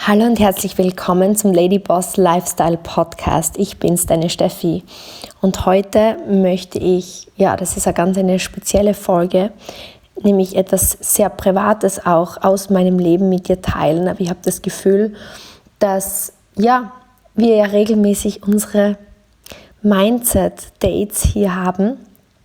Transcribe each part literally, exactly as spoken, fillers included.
Hallo und herzlich willkommen zum Ladyboss Lifestyle Podcast. Ich bin's, deine Steffi. Und heute möchte ich, ja, das ist eine ganz eine spezielle Folge, nämlich etwas sehr Privates auch aus meinem Leben mit dir teilen. Aber ich habe das Gefühl, dass, ja, wir ja regelmäßig unsere Mindset-Dates hier haben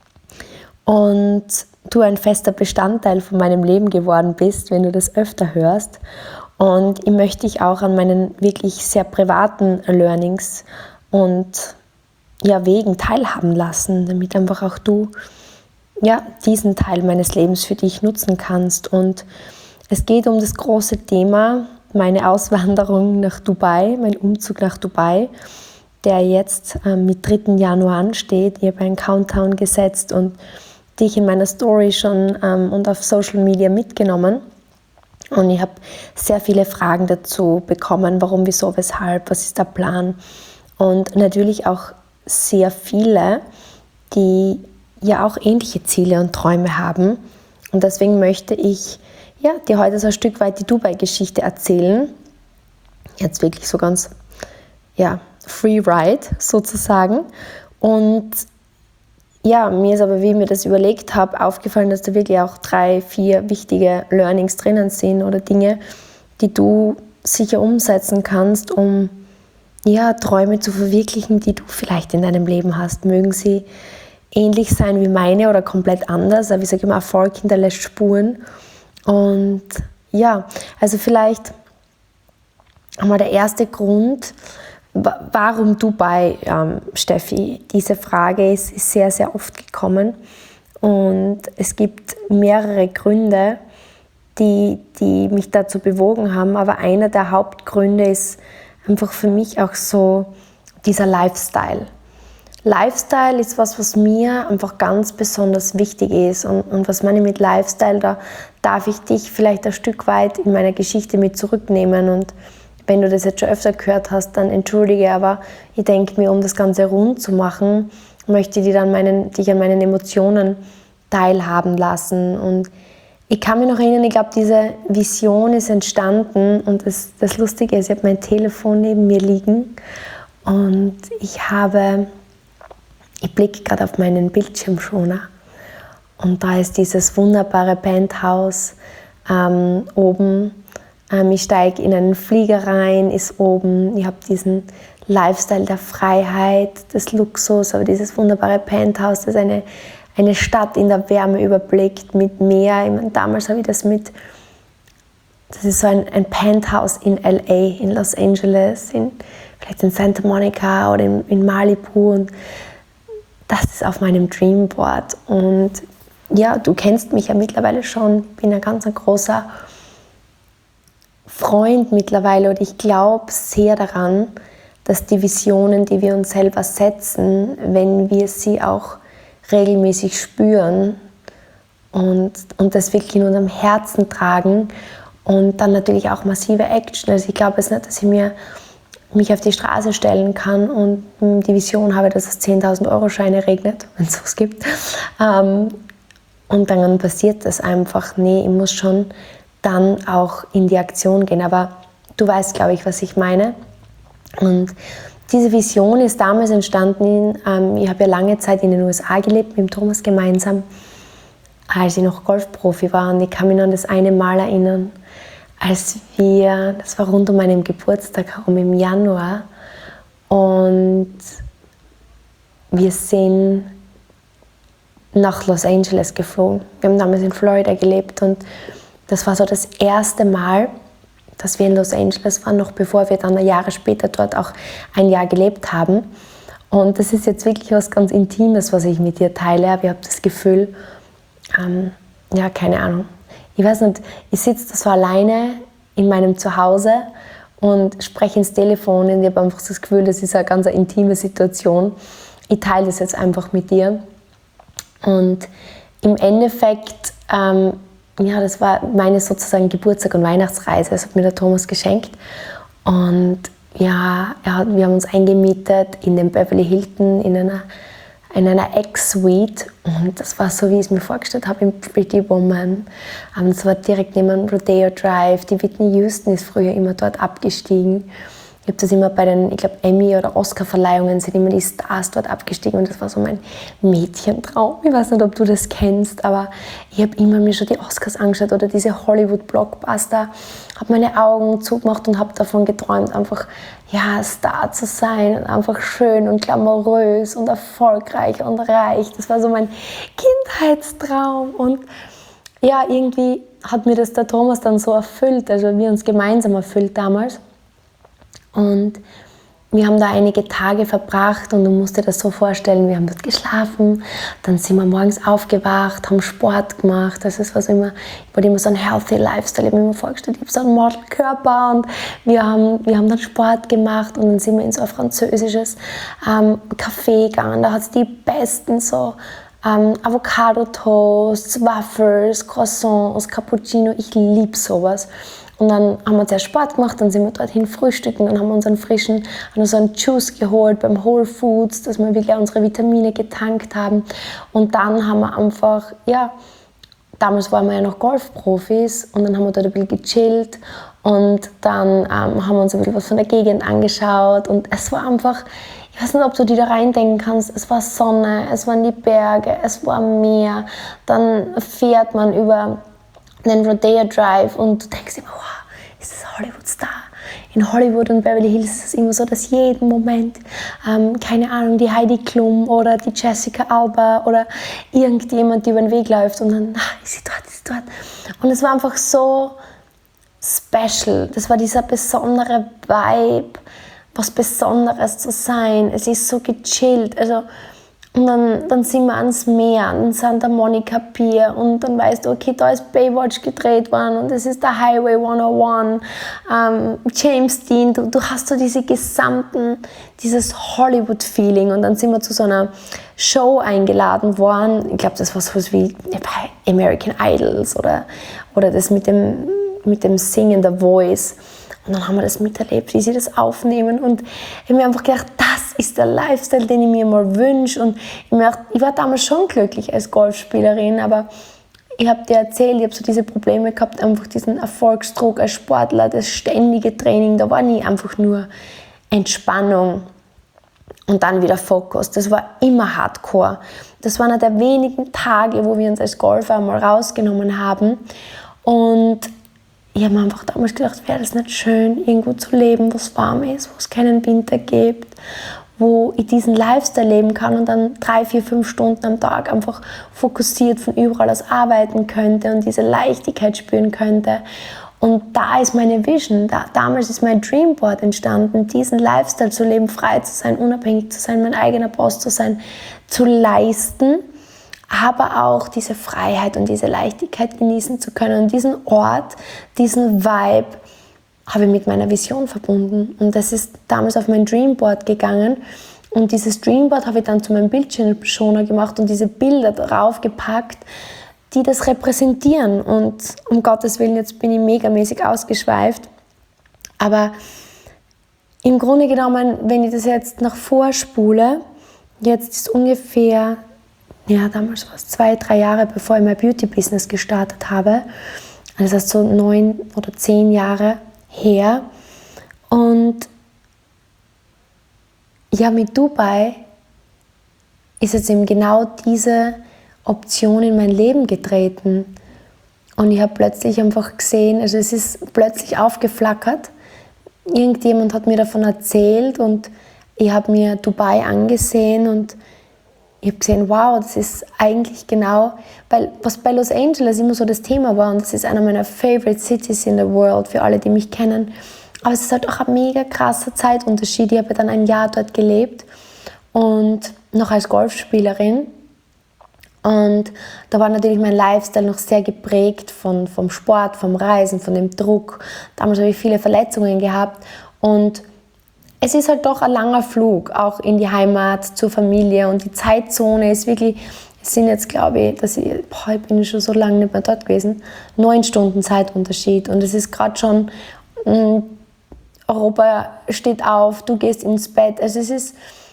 und du ein fester Bestandteil von meinem Leben geworden bist, wenn du das öfter hörst. Und ich möchte dich auch an meinen wirklich sehr privaten Learnings und ja, Wegen teilhaben lassen, damit einfach auch du ja, diesen Teil meines Lebens für dich nutzen kannst. Und es geht um das große Thema, meine Auswanderung nach Dubai, mein Umzug nach Dubai, der jetzt ähm, mit dritten Januar ansteht. Ich habe einen Countdown gesetzt und dich in meiner Story schon ähm, und auf Social Media mitgenommen. Und ich habe sehr viele Fragen dazu bekommen, warum, wieso, weshalb, was ist der Plan. Und natürlich auch sehr viele, die ja auch ähnliche Ziele und Träume haben. Und deswegen möchte ich ja, dir heute so ein Stück weit die Dubai-Geschichte erzählen. Jetzt wirklich so ganz ja, free ride sozusagen. Und ja, mir ist aber, wie ich mir das überlegt habe, aufgefallen, dass da wirklich auch drei, vier wichtige Learnings drinnen sind oder Dinge, die du sicher umsetzen kannst, um ja, Träume zu verwirklichen, die du vielleicht in deinem Leben hast. Mögen sie ähnlich sein wie meine oder komplett anders, aber ich sage immer, Erfolg hinterlässt Spuren. Und ja, also vielleicht einmal der erste Grund, warum Dubai, ähm, Steffi? Diese Frage ist, ist sehr, sehr oft gekommen und es gibt mehrere Gründe, die, die mich dazu bewogen haben, aber einer der Hauptgründe ist einfach für mich auch so dieser Lifestyle. Lifestyle ist was, was mir einfach ganz besonders wichtig ist und, und was meine ich mit Lifestyle, da darf ich dich vielleicht ein Stück weit in meiner Geschichte mit zurücknehmen. Und wenn du das jetzt schon öfter gehört hast, dann entschuldige, aber ich denke mir, um das Ganze rund zu machen, möchte ich dich, dann meinen, dich an meinen Emotionen teilhaben lassen. Und ich kann mich noch erinnern, ich glaube, diese Vision ist entstanden und das, das Lustige ist, ich habe mein Telefon neben mir liegen und ich habe, ich blicke gerade auf meinen Bildschirmschoner und da ist dieses wunderbare Penthouse ähm, oben. Ich steige in einen Flieger rein, ist oben, ich habe diesen Lifestyle der Freiheit, des Luxus, aber dieses wunderbare Penthouse, das eine, eine Stadt in der Wärme überblickt mit Meer. Ich meine, damals habe ich das mit, das ist so ein, ein Penthouse in L A, in Los Angeles, in, vielleicht in Santa Monica oder in, in Malibu und das ist auf meinem Dreamboard. Und ja, du kennst mich ja mittlerweile schon, ich bin ein ganz ein großer Freund mittlerweile und ich glaube sehr daran, dass die Visionen, die wir uns selber setzen, wenn wir sie auch regelmäßig spüren und, und das wirklich in unserem Herzen tragen und dann natürlich auch massive Action. Also ich glaube jetzt nicht, dass ich mir, mich auf die Straße stellen kann und die Vision habe, dass es zehntausend Euro Scheine regnet, wenn es sowas gibt. Und dann passiert das einfach. Nee, ich muss schon dann auch in die Aktion gehen. Aber du weißt, glaube ich, was ich meine. Und diese Vision ist damals entstanden, ähm, ich habe ja lange Zeit in den U S A gelebt, mit dem Thomas gemeinsam, als ich noch Golfprofi war. Und ich kann mich noch an das eine Mal erinnern, als wir, das war rund um meinen Geburtstag herum im Januar, und wir sind nach Los Angeles geflogen. Wir haben damals in Florida gelebt und das war so das erste Mal, dass wir in Los Angeles waren, noch bevor wir dann Jahre später dort auch ein Jahr gelebt haben. Und das ist jetzt wirklich was ganz Intimes, was ich mit dir teile. Aber ich habe das Gefühl, ähm, ja, keine Ahnung. Ich weiß nicht, ich sitze da so alleine in meinem Zuhause und spreche ins Telefon und ich habe einfach das Gefühl, das ist eine ganz intime Situation. Ich teile das jetzt einfach mit dir. Und im Endeffekt, ähm, ja, das war meine sozusagen Geburtstag- und Weihnachtsreise. Das hat mir der Thomas geschenkt. Und ja, er hat, wir haben uns eingemietet in dem Beverly Hilton in einer in einer Ex-Suite und das war so, wie ich es mir vorgestellt habe, im Pretty Woman. Das war direkt neben dem Rodeo Drive. Die Whitney Houston ist früher immer dort abgestiegen. Ich habe das immer bei den, ich glaube, Emmy- oder Oscar-Verleihungen sind immer die Stars dort abgestiegen und das war so mein Mädchentraum. Ich weiß nicht, ob du das kennst, aber ich habe immer mir schon die Oscars angeschaut oder diese Hollywood-Blockbuster, habe meine Augen zugemacht und habe davon geträumt, einfach ja, Star zu sein und einfach schön und glamourös und erfolgreich und reich. Das war so mein Kindheitstraum und ja, irgendwie hat mir das der Thomas dann so erfüllt, also wir uns gemeinsam erfüllt damals. Und wir haben da einige Tage verbracht und du musst dir das so vorstellen, wir haben dort geschlafen, dann sind wir morgens aufgewacht, haben Sport gemacht, das ist was immer, ich wollte immer so einen healthy Lifestyle, ich habe mir immer vorgestellt, ich habe so einen Modelkörper und wir haben, wir haben dann Sport gemacht und dann sind wir in so ein französisches ähm, Café gegangen, da hat es die besten so ähm, Avocado-Toasts, Waffles, Croissants, Cappuccino, ich liebe sowas. Und dann haben wir zuerst Sport gemacht, dann sind wir dorthin frühstücken, dann haben wir unseren frischen, haben so einen Juice geholt beim Whole Foods, dass wir wirklich unsere Vitamine getankt haben. Und dann haben wir einfach, ja, damals waren wir ja noch Golfprofis und dann haben wir dort ein bisschen gechillt und dann ähm, haben wir uns ein bisschen was von der Gegend angeschaut und es war einfach, ich weiß nicht, ob du dir da reindenken kannst, es war Sonne, es waren die Berge, es war Meer, dann fährt man über den Rodeo Drive und du denkst immer, wow, ist das Hollywood-Star? In Hollywood und Beverly Hills ist es immer so, dass jeden Moment, ähm, keine Ahnung, die Heidi Klum oder die Jessica Alba oder irgendjemand, die über den Weg läuft und dann, ah, ist sie dort, ist sie dort. Und es war einfach so special. Das war dieser besondere Vibe, was Besonderes zu sein. Es ist so gechillt. Also, und dann, dann sind wir ans Meer, an Santa Monica Pier und dann weißt du, okay, da ist Baywatch gedreht worden und es ist der Highway hunderteins, ähm, James Dean, du, du hast so diese gesamten, dieses Hollywood-Feeling und dann sind wir zu so einer Show eingeladen worden, ich glaube, das war sowas wie bei American Idols oder, oder das mit dem, mit dem Singen, der Voice. Und dann haben wir das miterlebt, wie sie das aufnehmen und ich habe mir einfach gedacht, das ist der Lifestyle, den ich mir mal wünsche und ich, mir gedacht, ich war damals schon glücklich als Golfspielerin, aber ich habe dir erzählt, ich habe so diese Probleme gehabt, einfach diesen Erfolgsdruck als Sportler, das ständige Training, da war nie einfach nur Entspannung und dann wieder Fokus, das war immer Hardcore. Das war einer der wenigen Tage, wo wir uns als Golfer mal rausgenommen haben und ich habe mir einfach damals gedacht, wäre das nicht schön, irgendwo zu leben, wo es warm ist, wo es keinen Winter gibt, wo ich diesen Lifestyle leben kann und dann drei, vier, fünf Stunden am Tag einfach fokussiert von überall aus arbeiten könnte und diese Leichtigkeit spüren könnte. Und da ist meine Vision, da, damals ist mein Dreamboard entstanden, diesen Lifestyle zu leben, frei zu sein, unabhängig zu sein, mein eigener Boss zu sein, zu leisten, aber auch diese Freiheit und diese Leichtigkeit genießen zu können. Und diesen Ort, diesen Vibe habe ich mit meiner Vision verbunden. Und das ist damals auf mein Dreamboard gegangen. Und dieses Dreamboard habe ich dann zu meinem Bildschirmschoner gemacht und diese Bilder darauf gepackt, die das repräsentieren. Und um Gottes Willen, jetzt bin ich megamäßig ausgeschweift. Aber im Grunde genommen, wenn ich das jetzt nach vorspule, jetzt ist ungefähr ja, damals war es zwei, drei Jahre, bevor ich mein Beauty-Business gestartet habe. Das heißt so neun oder zehn Jahre her. Und ja, mit Dubai ist jetzt eben genau diese Option in mein Leben getreten. Und ich habe plötzlich einfach gesehen, also es ist plötzlich aufgeflackert. Irgendjemand hat mir davon erzählt und ich habe mir Dubai angesehen und ich habe gesehen, wow, das ist eigentlich genau, weil was bei Los Angeles immer so das Thema war und das ist einer meiner favorite cities in the world, für alle, die mich kennen, aber es ist halt auch ein mega krasser Zeitunterschied. Ich habe dann ein Jahr dort gelebt und noch als Golfspielerin und da war natürlich mein Lifestyle noch sehr geprägt von, vom Sport, vom Reisen, von dem Druck. Damals habe ich viele Verletzungen gehabt und es ist halt doch ein langer Flug, auch in die Heimat, zur Familie und die Zeitzone ist wirklich, es sind jetzt glaube ich, dass ich, boah, ich bin schon so lange nicht mehr dort gewesen, neun Stunden Zeitunterschied und es ist gerade schon, mh, Europa steht auf, du gehst ins Bett, also es ist,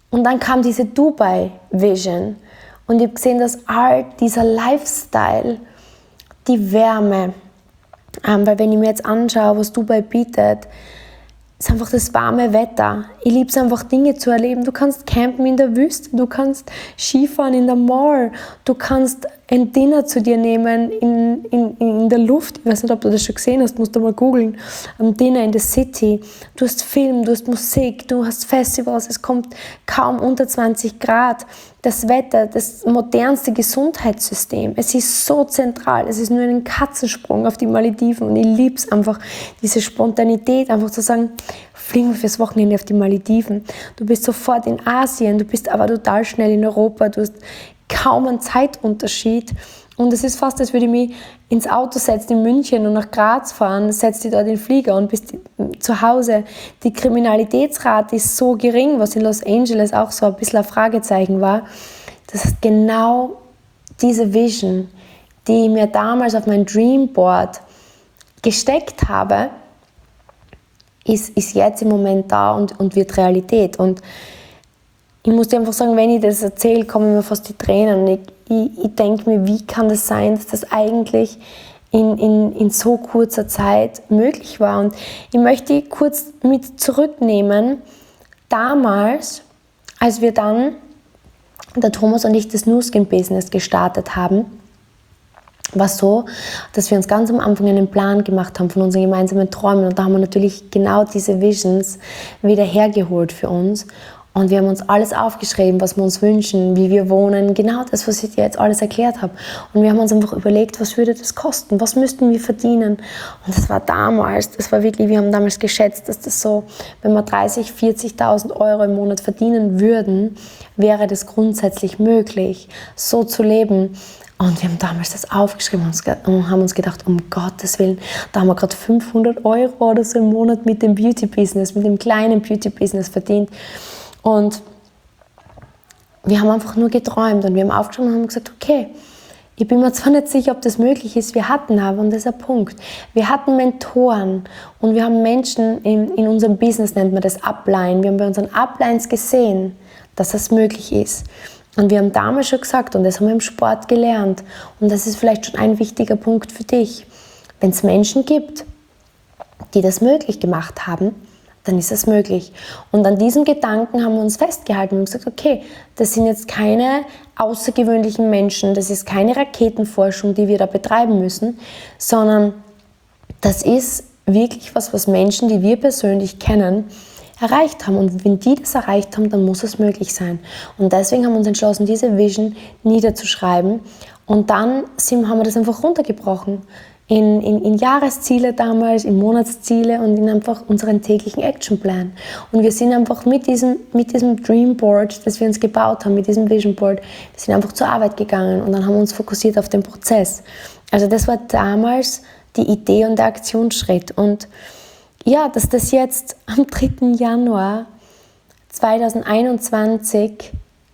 Und dann kam diese Dubai-Vision und ich habe gesehen, dass all dieser Lifestyle, die Wärme, ähm, weil wenn ich mir jetzt anschaue, was Dubai bietet, ist einfach das warme Wetter. Ich liebe es einfach, Dinge zu erleben. Du kannst campen in der Wüste, du kannst Skifahren in der Mall, du kannst ein Dinner zu dir nehmen in, in, in der Luft. Ich weiß nicht, ob du das schon gesehen hast, musst du mal googeln. Ein Dinner in the City. Du hast Film, du hast Musik, du hast Festivals, es kommt kaum unter zwanzig Grad. Das Wetter, das modernste Gesundheitssystem, es ist so zentral, es ist nur ein Katzensprung auf die Malediven und ich liebe es einfach, diese Spontanität, einfach zu sagen, fliegen wir fürs Wochenende auf die Malediven. Du bist sofort in Asien, du bist aber total schnell in Europa, du hast kaum einen Zeitunterschied und es ist fast, als würde ich mich ins Auto setzen in München und nach Graz fahren, setzt dich dort in den Flieger und bist zu Hause. Die Kriminalitätsrate ist so gering, was in Los Angeles auch so ein bisschen ein Fragezeichen war. Das ist genau diese Vision, die ich mir damals auf mein Dreamboard gesteckt habe, ist, ist jetzt im Moment da und, und wird Realität. Und ich muss dir einfach sagen, wenn ich das erzähle, kommen mir fast die Tränen. Ich, ich, ich denke mir, wie kann das sein, dass das eigentlich in, in, in so kurzer Zeit möglich war. Und ich möchte kurz mit zurücknehmen, damals, als wir dann, der Thomas und ich, das Nu Skin Business gestartet haben, war es so, dass wir uns ganz am Anfang einen Plan gemacht haben von unseren gemeinsamen Träumen. Und da haben wir natürlich genau diese Visions wieder hergeholt für uns. Und wir haben uns alles aufgeschrieben, was wir uns wünschen, wie wir wohnen, genau das, was ich dir jetzt alles erklärt habe. Und wir haben uns einfach überlegt, was würde das kosten, was müssten wir verdienen. Und das war damals, das war wirklich, wir haben damals geschätzt, dass das so, wenn wir dreißigtausend, vierzigtausend Euro im Monat verdienen würden, wäre das grundsätzlich möglich, so zu leben. Und wir haben damals das aufgeschrieben und haben uns gedacht, um Gottes Willen, da haben wir gerade fünfhundert Euro oder so im Monat mit dem Beauty-Business, mit dem kleinen Beauty-Business verdient. Und wir haben einfach nur geträumt und wir haben aufgeschrieben und haben gesagt, okay, ich bin mir zwar nicht sicher, ob das möglich ist, wir hatten aber, und das ist ein Punkt, wir hatten Mentoren und wir haben Menschen in, in unserem Business, nennt man das Upline, wir haben bei unseren Uplines gesehen, dass das möglich ist. Und wir haben damals schon gesagt, und das haben wir im Sport gelernt, und das ist vielleicht schon ein wichtiger Punkt für dich, wenn es Menschen gibt, die das möglich gemacht haben, dann ist es möglich. Und an diesem Gedanken haben wir uns festgehalten und gesagt, okay, das sind jetzt keine außergewöhnlichen Menschen, das ist keine Raketenforschung, die wir da betreiben müssen, sondern das ist wirklich was, was Menschen, die wir persönlich kennen, erreicht haben. Und wenn die das erreicht haben, dann muss es möglich sein. Und deswegen haben wir uns entschlossen, diese Vision niederzuschreiben. Und dann sind, haben wir das einfach runtergebrochen. In, in, in Jahresziele damals, in Monatsziele und in einfach unseren täglichen Actionplan. Und wir sind einfach mit diesem, mit diesem Dreamboard, das wir uns gebaut haben, mit diesem Visionboard, wir sind einfach zur Arbeit gegangen und dann haben wir uns fokussiert auf den Prozess. Also das war damals die Idee und der Aktionsschritt. Und ja, dass das jetzt am dritten Januar zweitausendeinundzwanzig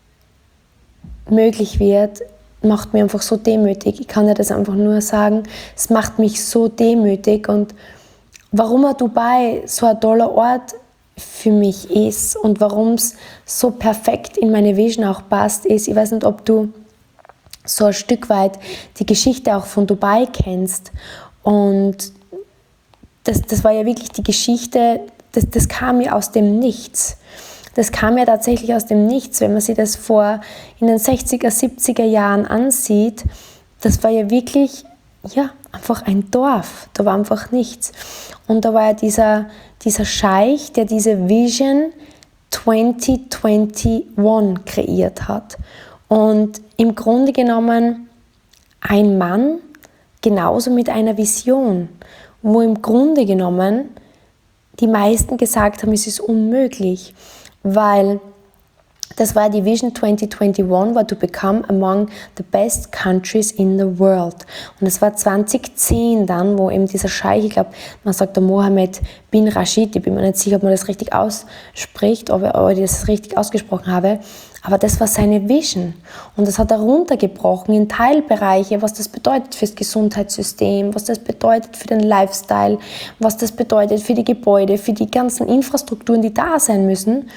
möglich wird, macht mich einfach so demütig. Ich kann dir das einfach nur sagen, es macht mich so demütig. Und warum Dubai so ein toller Ort für mich ist und warum es so perfekt in meine Vision auch passt, ist, ich weiß nicht, ob du so ein Stück weit die Geschichte auch von Dubai kennst. Und das, das war ja wirklich die Geschichte, das, das kam ja aus dem Nichts. Das kam ja tatsächlich aus dem Nichts, wenn man sich das vor in den sechziger, siebziger Jahren ansieht. Das war ja wirklich, ja, einfach ein Dorf. Da war einfach nichts. Und da war ja dieser, dieser Scheich, der diese Vision zwanzig einundzwanzig kreiert hat. Und im Grunde genommen ein Mann genauso mit einer Vision, wo im Grunde genommen die meisten gesagt haben, es ist unmöglich. Weil das war die Vision zwanzig einundzwanzig, war to become among the best countries in the world. Und es war zwanzig zehn dann, wo eben dieser Scheich, ich glaube, man sagt der Mohammed bin Rashid, ich bin mir nicht sicher, ob man das richtig ausspricht, ob ich das richtig ausgesprochen habe, aber das war seine Vision. Und das hat er runtergebrochen in Teilbereiche, was das bedeutet fürs Gesundheitssystem, was das bedeutet für den Lifestyle, was das bedeutet für die Gebäude, für die ganzen Infrastrukturen, die da sein müssen.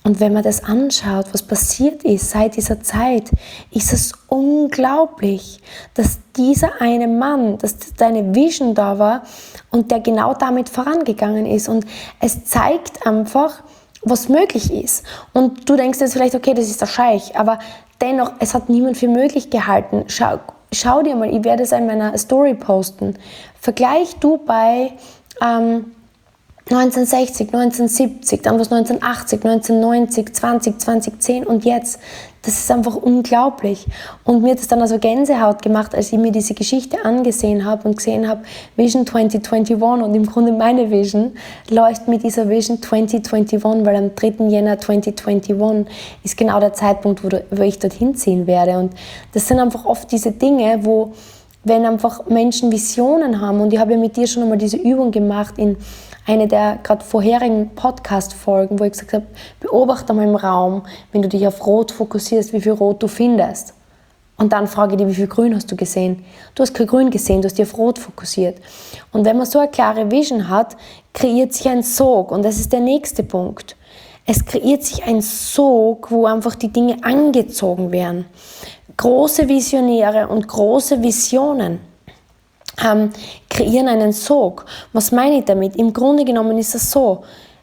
Und wenn man das anschaut, was passiert ist seit dieser Zeit, ist es unglaublich, dass dieser eine Mann, dass deine Vision da war und der genau damit vorangegangen ist. Und es zeigt einfach, was möglich ist. Und du denkst jetzt vielleicht, okay, das ist der Scheich, aber dennoch, es hat niemand für möglich gehalten. Schau, schau dir mal, ich werde es in meiner Story posten. Vergleich du bei ähm, neunzehnhundertsechzig, neunzehnhundertsiebzig, dann was neunzehnhundertachtzig, neunzehnhundertneunzig, zwanzig, zweitausendzehn und jetzt. Das ist einfach unglaublich. Und mir hat es dann also Gänsehaut gemacht, als ich mir diese Geschichte angesehen habe und gesehen habe, Vision zwanzig einundzwanzig und im Grunde meine Vision läuft mit dieser Vision zwanzig einundzwanzig, weil am dritten Jänner zwanzig einundzwanzig ist genau der Zeitpunkt, wo, wo ich dorthin ziehen werde. Und das sind einfach oft diese Dinge, wo, wenn einfach Menschen Visionen haben, und ich habe ja mit dir schon einmal diese Übung gemacht in eine der gerade vorherigen Podcast-Folgen, wo ich gesagt habe, beobachte mal im Raum, wenn du dich auf Rot fokussierst, wie viel Rot du findest. Und dann frage dich, wie viel Grün hast du gesehen? Du hast kein Grün gesehen, du hast dich auf Rot fokussiert. Und wenn man so eine klare Vision hat, kreiert sich ein Sog. Und das ist der nächste Punkt. Es kreiert sich ein Sog, wo einfach die Dinge angezogen werden. Große Visionäre und große Visionen Ähm, kreieren einen Sog. Was meine ich damit? Im Grunde genommen ist es so,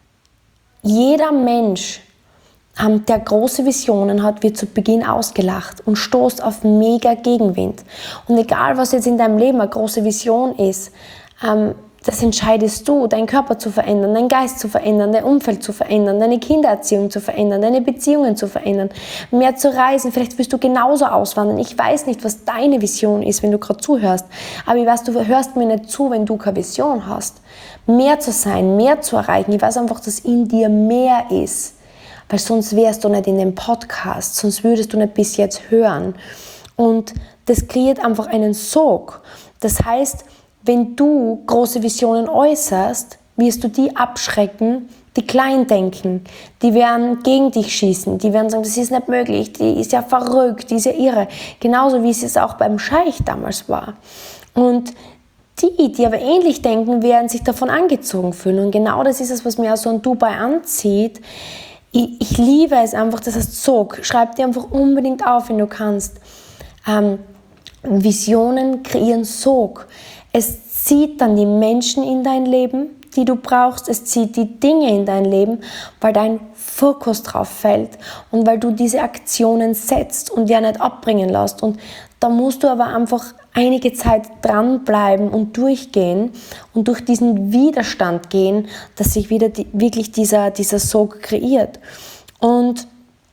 jeder Mensch, ähm, der große Visionen hat, wird zu Beginn ausgelacht und stoßt auf mega Gegenwind. Und egal, was jetzt in deinem Leben eine große Vision ist, ähm, das entscheidest du, deinen Körper zu verändern, deinen Geist zu verändern, dein Umfeld zu verändern, deine Kindererziehung zu verändern, deine Beziehungen zu verändern, mehr zu reisen. Vielleicht willst du genauso auswandern. Ich weiß nicht, was deine Vision ist, wenn du gerade zuhörst. Aber ich weiß, du hörst mir nicht zu, wenn du keine Vision hast. Mehr zu sein, mehr zu erreichen. Ich weiß einfach, dass in dir mehr ist. Weil sonst wärst du nicht in dem Podcast, sonst würdest du nicht bis jetzt hören. Und das kreiert einfach einen Sog. Das heißt, wenn du große Visionen äußerst, wirst du die abschrecken, die klein denken. Die werden gegen dich schießen. Die werden sagen, das ist nicht möglich, die ist ja verrückt, die ist ja irre. Genauso wie es auch beim Scheich damals war. Und die, die aber ähnlich denken, werden sich davon angezogen fühlen. Und genau das ist es, was mir auch so an Dubai anzieht. Ich, ich liebe es einfach, das heißt Sog. Schreib dir einfach unbedingt auf, wenn du kannst. Ähm, Visionen kreieren Sog. Es zieht dann die Menschen in dein Leben, die du brauchst. Es zieht die Dinge in dein Leben, weil dein Fokus drauf fällt und weil du diese Aktionen setzt und ja nicht abbringen lässt. Und da musst du aber einfach einige Zeit dranbleiben und durchgehen und durch diesen Widerstand gehen, dass sich wieder die, wirklich dieser, dieser Sog kreiert. Und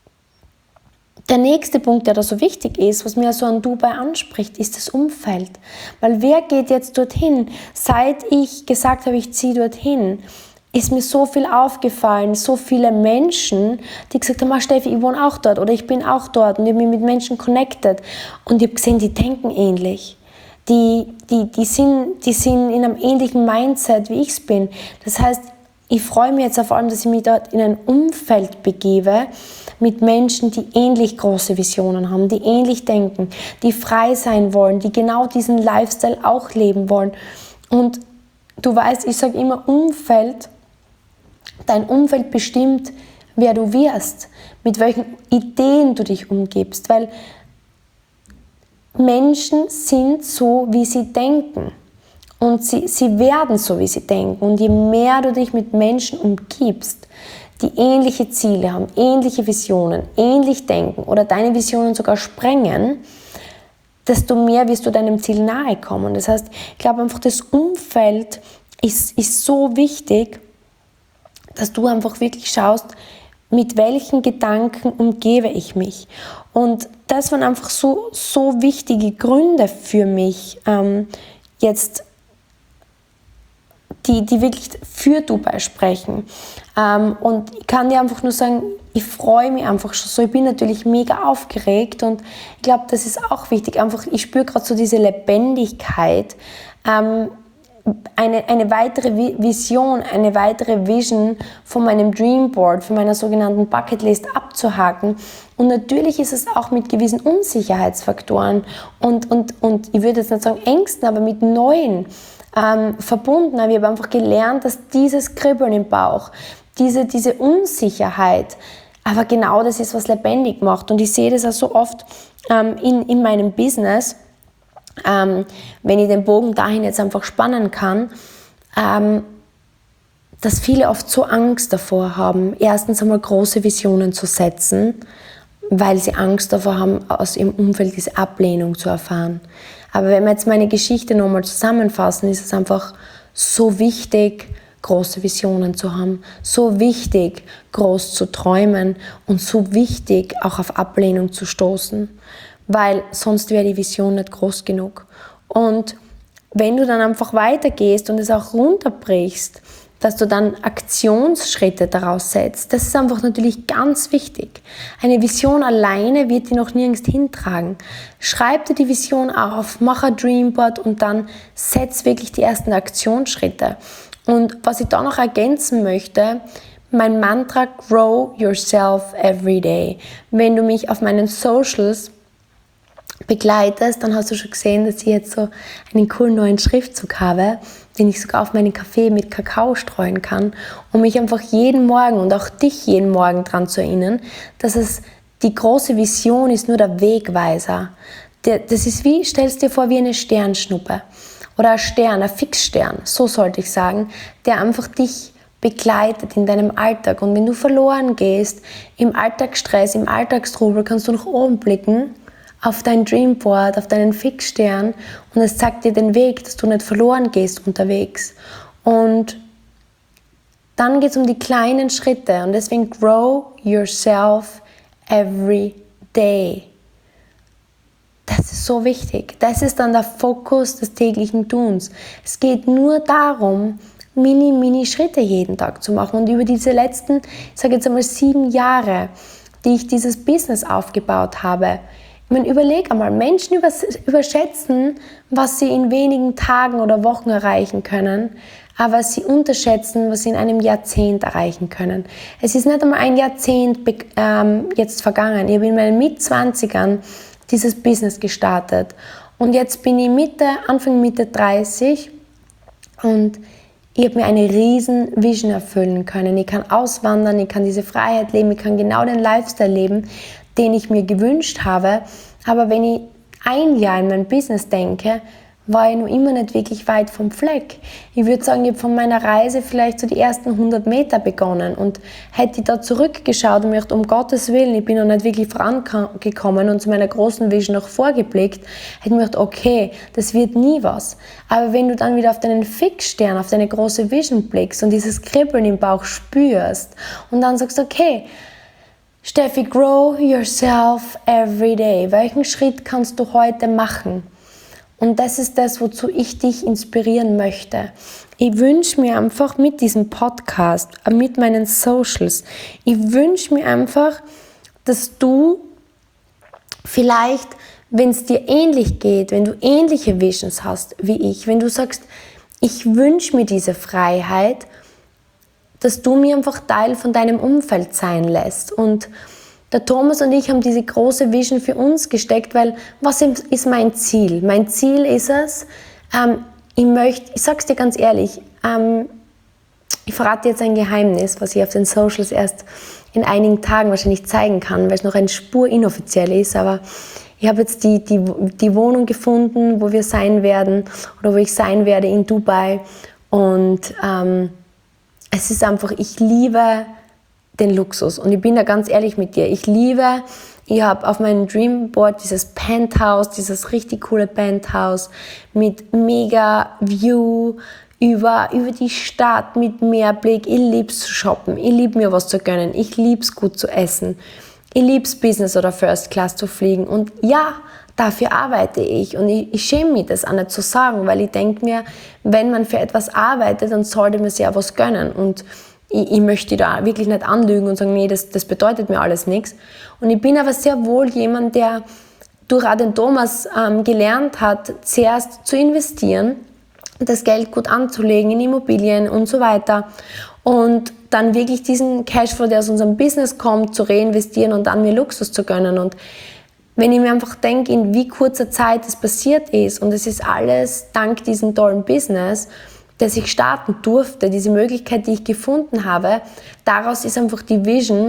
der nächste Punkt, der da so wichtig ist, was mir so an Dubai anspricht, ist das Umfeld. Weil wer geht jetzt dorthin? Seit ich gesagt habe, ich ziehe dorthin, ist mir so viel aufgefallen, so viele Menschen, die gesagt haben, ah, Steffi, ich wohne auch dort oder ich bin auch dort und ich habe mich mit Menschen connected. Und ich habe gesehen, die denken ähnlich. Die, die, die, sind, die sind in einem ähnlichen Mindset, wie ich es bin. Das heißt, ich freue mich jetzt vor allem, dass ich mich dort in ein Umfeld begebe mit Menschen, die ähnlich große Visionen haben, die ähnlich denken, die frei sein wollen, die genau diesen Lifestyle auch leben wollen. Und du weißt, ich sage immer Umfeld, dein Umfeld bestimmt, wer du wirst, mit welchen Ideen du dich umgibst, weil Menschen sind so, wie sie denken. Und sie, sie werden so, wie sie denken. Und je mehr du dich mit Menschen umgibst, die ähnliche Ziele haben, ähnliche Visionen, ähnlich denken oder deine Visionen sogar sprengen, desto mehr wirst du deinem Ziel nahe kommen. Das heißt, ich glaube einfach, das Umfeld ist, ist so wichtig, dass du einfach wirklich schaust, mit welchen Gedanken umgebe ich mich. Und das waren einfach so, so wichtige Gründe für mich, ähm, jetzt Die, die wirklich für Dubai sprechen. Ähm, und ich kann dir einfach nur sagen, ich freue mich einfach schon so. Ich bin natürlich mega aufgeregt und ich glaube, das ist auch wichtig. Einfach, ich spüre gerade so diese Lebendigkeit, ähm, eine, eine weitere Vision, eine weitere Vision von meinem Dreamboard, von meiner sogenannten Bucketlist abzuhaken. Und natürlich ist es auch mit gewissen Unsicherheitsfaktoren und, und, und ich würde jetzt nicht sagen Ängsten, aber mit neuen Ähm, verbunden. Aber ich habe einfach gelernt, dass dieses Kribbeln im Bauch, diese, diese Unsicherheit Aber genau das ist, was lebendig macht. Und ich sehe das auch so oft ähm, in, in meinem Business, ähm, wenn ich den Bogen dahin jetzt einfach spannen kann, ähm, dass viele oft so Angst davor haben, erstens einmal große Visionen zu setzen, weil sie Angst davor haben, aus ihrem Umfeld diese Ablehnung zu erfahren. Aber wenn wir jetzt meine Geschichte nochmal zusammenfassen, ist es einfach so wichtig, große Visionen zu haben, so wichtig, groß zu träumen und so wichtig, auch auf Ablehnung zu stoßen, weil sonst wäre die Vision nicht groß genug. Und wenn du dann einfach weitergehst und es auch runterbrichst, dass du dann Aktionsschritte daraus setzt, das ist einfach natürlich ganz wichtig. Eine Vision alleine wird dich noch nirgends hintragen. Schreib dir die Vision auf, mach ein Dreamboard und dann setz wirklich die ersten Aktionsschritte. Und was ich da noch ergänzen möchte, mein Mantra, grow yourself every day. Wenn du mich auf meinen Socials begleitest, dann hast du schon gesehen, dass ich jetzt so einen coolen neuen Schriftzug habe, den ich sogar auf meinen Kaffee mit Kakao streuen kann, um mich einfach jeden Morgen und auch dich jeden Morgen daran zu erinnern, dass es die große Vision ist nur der Wegweiser. Das ist wie, stellst dir vor, wie eine Sternschnuppe oder ein Stern, ein Fixstern, so sollte ich sagen, der einfach dich begleitet in deinem Alltag. Und wenn du verloren gehst, im Alltagsstress, im Alltagstrubel, kannst du nach oben blicken auf dein Dreamboard, auf deinen Fixstern und es zeigt dir den Weg, dass du nicht verloren gehst unterwegs. Und dann geht es um die kleinen Schritte und deswegen grow yourself every day. Das ist so wichtig. Das ist dann der Fokus des täglichen Tuns. Es geht nur darum, mini, mini Schritte jeden Tag zu machen. Und über diese letzten, ich sage jetzt einmal sieben Jahre, die ich dieses Business aufgebaut habe, ich meine, überleg einmal, Menschen überschätzen, was sie in wenigen Tagen oder Wochen erreichen können, aber sie unterschätzen, was sie in einem Jahrzehnt erreichen können. Es ist nicht einmal ein Jahrzehnt ähm, jetzt vergangen. Ich habe in meinen Mitzwanzigern dieses Business gestartet und jetzt bin ich Mitte, Anfang Mitte dreißig und ich habe mir eine riesen Vision erfüllen können. Ich kann auswandern, ich kann diese Freiheit leben, ich kann genau den Lifestyle leben, den ich mir gewünscht habe. Aber wenn ich ein Jahr in mein Business denke, war ich noch immer nicht wirklich weit vom Fleck. Ich würde sagen, ich habe von meiner Reise vielleicht so die ersten hundert Meter begonnen und hätte ich da zurückgeschaut und mir gedacht, um Gottes Willen, ich bin noch nicht wirklich vorangekommen und zu meiner großen Vision noch vorgeblickt, hätte ich mir gedacht, okay, das wird nie was. Aber wenn du dann wieder auf deinen Fixstern, auf deine große Vision blickst und dieses Kribbeln im Bauch spürst und dann sagst, okay, Steffi, grow yourself every day. Welchen Schritt kannst du heute machen? Und das ist das, wozu ich dich inspirieren möchte. Ich wünsche mir einfach mit diesem Podcast, mit meinen Socials, ich wünsche mir einfach, dass du vielleicht, wenn es dir ähnlich geht, wenn du ähnliche Visions hast wie ich, wenn du sagst, ich wünsche mir diese Freiheit, dass du mir einfach Teil von deinem Umfeld sein lässt. Und der Thomas und ich haben diese große Vision für uns gesteckt, weil was ist mein Ziel? Mein Ziel ist es, ähm, ich möchte, ich sag's dir ganz ehrlich, ähm, ich verrate jetzt ein Geheimnis, was ich auf den Socials erst in einigen Tagen wahrscheinlich zeigen kann, weil es noch eine Spur inoffiziell ist, aber ich habe jetzt die, die, die Wohnung gefunden, wo wir sein werden oder wo ich sein werde in Dubai und ähm, es ist einfach, ich liebe den Luxus und ich bin da ganz ehrlich mit dir. Ich liebe, ich habe auf meinem Dreamboard dieses Penthouse, dieses richtig coole Penthouse mit mega View über, über die Stadt, mit Meerblick. Ich liebe es zu shoppen, ich liebe mir was zu gönnen, ich liebe es gut zu essen. Ich liebe es Business oder First Class zu fliegen und ja, dafür arbeite ich und ich, ich schäme mich, das auch nicht zu sagen, weil ich denke mir, wenn man für etwas arbeitet, dann sollte man sich auch was gönnen und ich, ich möchte da wirklich nicht anlügen und sagen, nee, das, das bedeutet mir alles nichts. Und ich bin aber sehr wohl jemand, der durch auch den Thomas ähm, gelernt hat, zuerst zu investieren, das Geld gut anzulegen in Immobilien und so weiter und dann wirklich diesen Cashflow, der aus unserem Business kommt, zu reinvestieren und dann mir Luxus zu gönnen. Und wenn ich mir einfach denke, in wie kurzer Zeit das passiert ist und es ist alles dank diesem tollen Business, das ich starten durfte, diese Möglichkeit, die ich gefunden habe, daraus ist einfach die Vision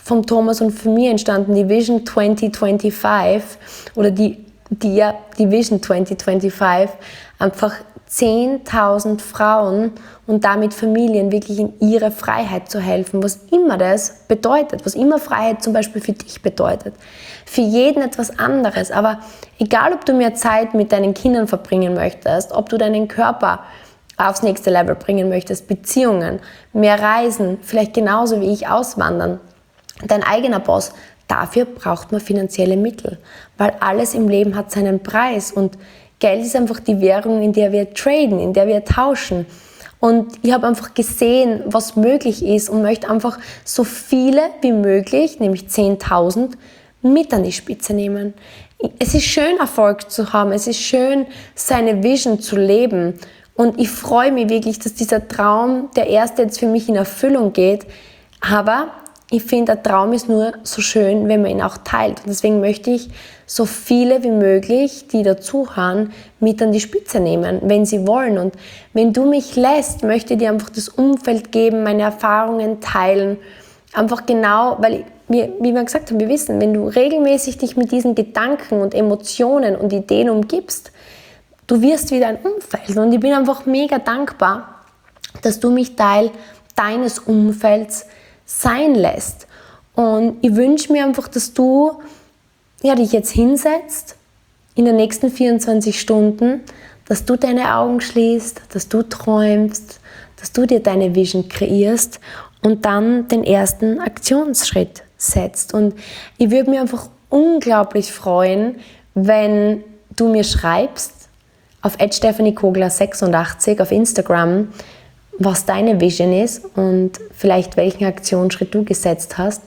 von Thomas und von mir entstanden, die Vision zwanzig fünfundzwanzig oder die, die, ja, die Vision zwanzig fünfundzwanzig, einfach zehntausend Frauen und damit Familien wirklich in ihre Freiheit zu helfen, was immer das bedeutet, was immer Freiheit zum Beispiel für dich bedeutet. Für jeden etwas anderes, aber egal, ob du mehr Zeit mit deinen Kindern verbringen möchtest, ob du deinen Körper aufs nächste Level bringen möchtest, Beziehungen, mehr Reisen, vielleicht genauso wie ich auswandern, dein eigener Boss, dafür braucht man finanzielle Mittel, weil alles im Leben hat seinen Preis und Geld ist einfach die Währung, in der wir traden, in der wir tauschen. Und ich habe einfach gesehen, was möglich ist und möchte einfach so viele wie möglich, nämlich zehntausend, mit an die Spitze nehmen. Es ist schön, Erfolg zu haben. Es ist schön, seine Vision zu leben. Und ich freue mich wirklich, dass dieser Traum, der erste jetzt für mich in Erfüllung geht. Aber ich finde, der Traum ist nur so schön, wenn man ihn auch teilt. Und deswegen möchte ich so viele wie möglich, die dazuhören, mit an die Spitze nehmen, wenn sie wollen. Und wenn du mich lässt, möchte ich dir einfach das Umfeld geben, meine Erfahrungen teilen. Einfach genau, weil, wir, wie wir gesagt haben, wir wissen, wenn du regelmäßig dich mit diesen Gedanken und Emotionen und Ideen umgibst, du wirst wieder ein Umfeld. Und ich bin einfach mega dankbar, dass du mich Teil deines Umfelds sein lässt. Und ich wünsche mir einfach, dass du ja, dich jetzt hinsetzt in den nächsten vierundzwanzig Stunden, dass du deine Augen schließt, dass du träumst, dass du dir deine Vision kreierst und dann den ersten Aktionsschritt setzt. Und ich würde mich einfach unglaublich freuen, wenn du mir schreibst auf at stephanie kogler sechsundachtzig auf Instagram, was deine Vision ist und vielleicht welchen Aktionsschritt du gesetzt hast.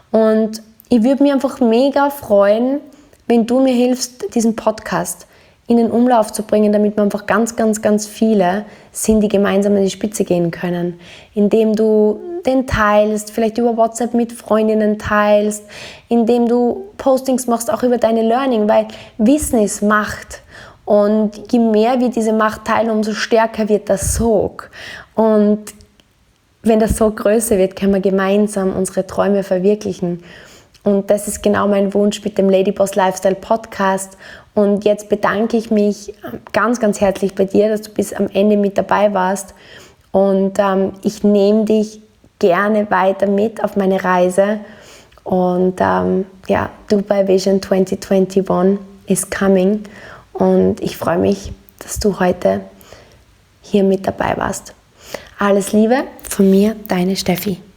Und ich würde mich einfach mega freuen, wenn du mir hilfst, diesen Podcast in den Umlauf zu bringen, damit wir einfach ganz, ganz, ganz viele sind, die gemeinsam an die Spitze gehen können. Indem du den teilst, vielleicht über WhatsApp mit Freundinnen teilst, indem du Postings machst, auch über deine Learning, weil Wissen ist Macht. Und je mehr wir diese Macht teilen, umso stärker wird der Sog. Und wenn der Sog größer wird, können wir gemeinsam unsere Träume verwirklichen. Und das ist genau mein Wunsch mit dem Ladyboss Lifestyle Podcast. Und jetzt bedanke ich mich ganz, ganz herzlich bei dir, dass du bis am Ende mit dabei warst. Und ähm, ich nehme dich gerne weiter mit auf meine Reise. Und ähm, ja, Dubai Vision zwanzig einundzwanzig is coming. Und ich freue mich, dass du heute hier mit dabei warst. Alles Liebe von mir, deine Steffi.